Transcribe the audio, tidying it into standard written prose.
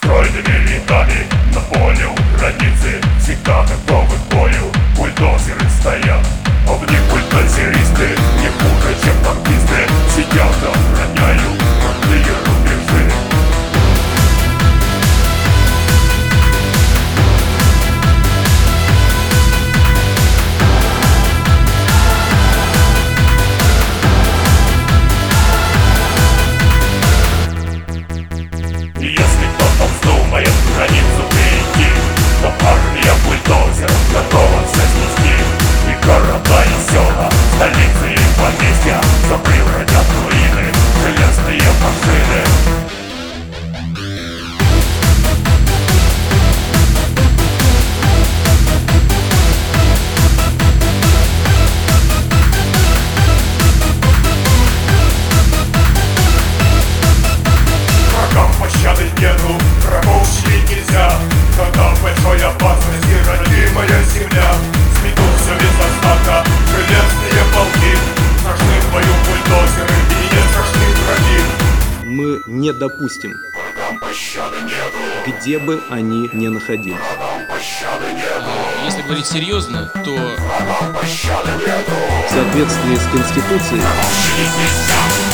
Стройными рядами на поле у границы, всегда готовы к бою, бульдозеры стоят. А в них бульдозеристы не хуже, чем танкисты, сидят, охраняют родные рубежи. Если кто-то вздумает границу перейти, то армия бульдозеров готова все снести. И города, и села, столицы и поместья запревратят в руины железные машины. Пощады нету, врагов щадить нельзя. Когда в большой опасности родимая земля, сметут все без остатка железные полки. Страшны в бою бульдозеры и не страшны враги. Мы не допустим, где бы они ни находились. Если говорить серьезно, то В соответствии с Конституцией